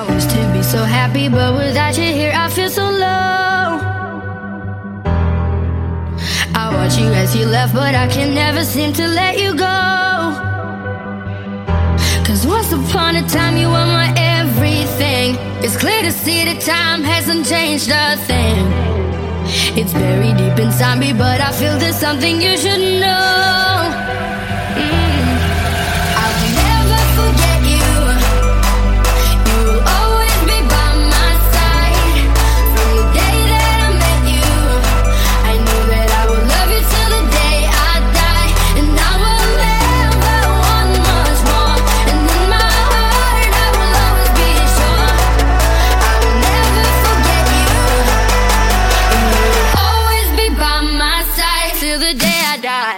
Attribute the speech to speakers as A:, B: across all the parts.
A: I used to be so happy, but without you here I feel so low. I watch you as you left, but I can never seem to let you go. Cause once upon a time you were my everything. It's clear to see that time hasn't changed a thing. It's buried deep inside me, but I feel there's something you should know. I'll never forget you. You will always be by my side. From the day that I met you, I knew that I would love you till the day I die. And I will never want much more. And in my heart I will always be sure. I will never forget you. And you will always be by my side till the day I die.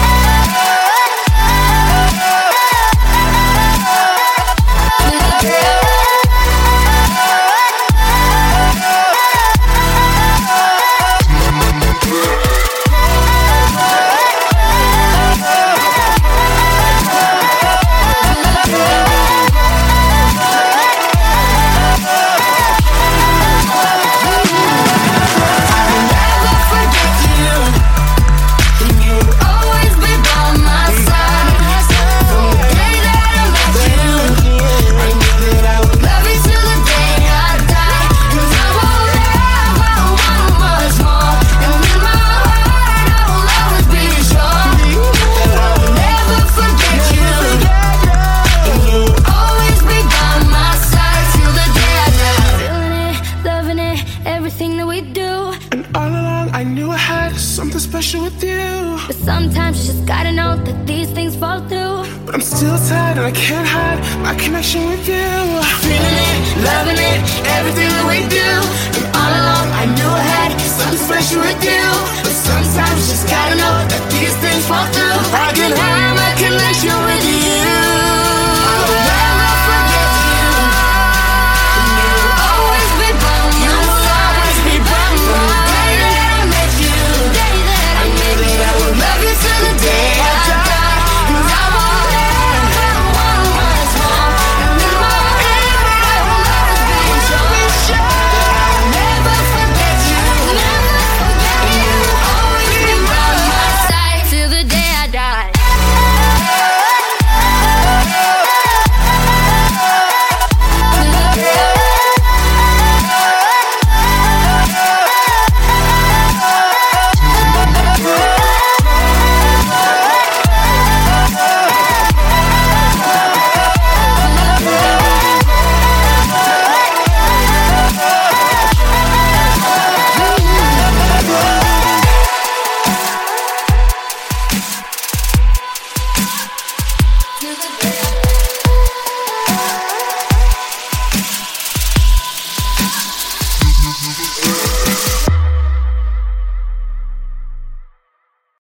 B: Something special with you.
A: But sometimes you just gotta know that these things fall through.
B: But I'm still tired and I can't hide my connection with you. Feeling it, loving it, everything that we do. And all along I knew I had something special with you. But sometimes you just gotta know that these things fall through. I can hide my connection with you.